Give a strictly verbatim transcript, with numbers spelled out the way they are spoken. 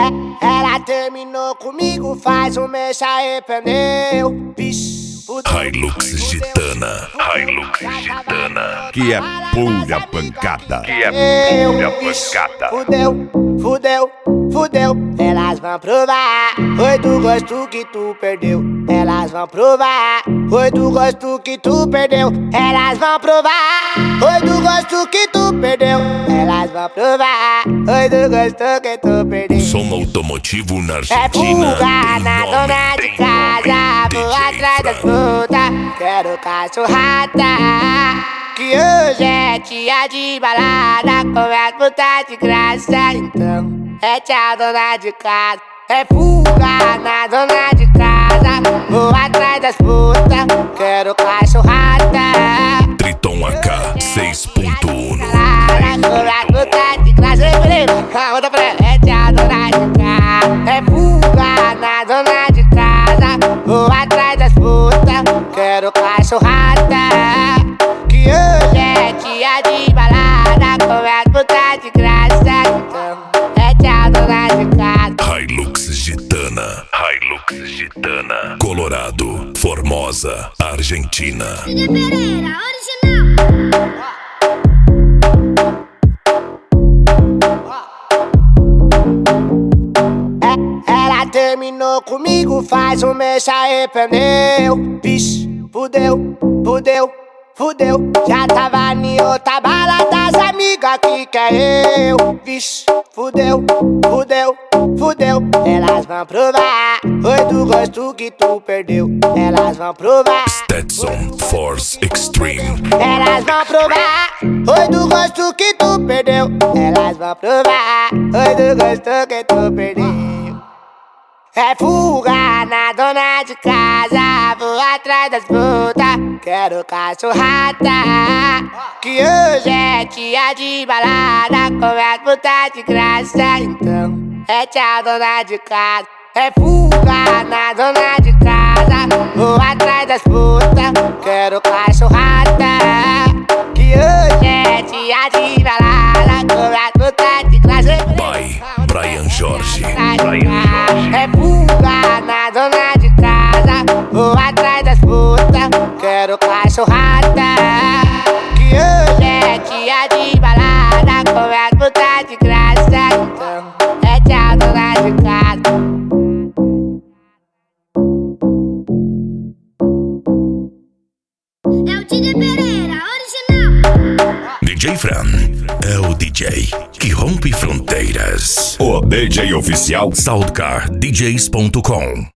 Ela terminou comigo faz um mês, se arrependeu. Vixe, fudeu, Hilux Gitana, Hilux Gitana, que é pura pancada. que é pura pancada. Fudeu, fudeu, fudeu. Elas vão provar, foi do gosto que tu perdeu. Elas vão provar, foi do gosto que tu perdeu. Elas vão provar, foi do gosto que tu perdeu. Elas vão provar, foi do gosto que tu perdeu. Som automotivo na É Argentina. fuga na Tem dona nome, de tem casa, nome, vou D J atrás das Fran. putas. Quero cachorrada, que hoje é dia de balada, com as putas de graça. Então é tchau, dona de casa. É fuga na dona de casa, vou atrás das putas. Quero cachorrada, Triton A K seis ponto um. balada, com as putas de graça. Conta pra ela, é tchau, dona de casa. É fuga na dona de casa, vou atrás das putas. Quero cachorrada, que hoje é dia de balada, com as putas de graça. Então é tchau, dona de casa. Hilux Gitana, Hilux Gitana, Colorado, Formosa, Argentina. D J Pereira, original. Ela terminou comigo faz um mês, se arrependeu. Vixe, fudeu, fudeu, fudeu. Já tava em outra bala das amigas que quer eu. Vixe, fudeu, fudeu, fudeu. Elas vão provar, foi do gosto que tu perdeu. Elas vão provar, Stetson Force Extreme. elas vão provar, foi do gosto que tu perdeu. Elas vão provar, foi do gosto que tu perdeu. É fuga na dona de casa, vou atrás das putas. Quero cachorrada, que hoje é dia de balada, com as putas de graça. Então é tchau, dona de casa. É fuga na dona de casa, vou atrás das putas. Quero cachorrada, que hoje é dia de balada, com as putas de graça. By Brian Jorge. É fuga na dona de casa, vou atrás das putas. Quero cachorrada, que hoje é dia de balada, com as putas de graça. Então é tchau, dona de casa. É o D J Pereira, original. D J Fran é o D J que rompe fronteiras. O D J oficial Soundcar D Js ponto com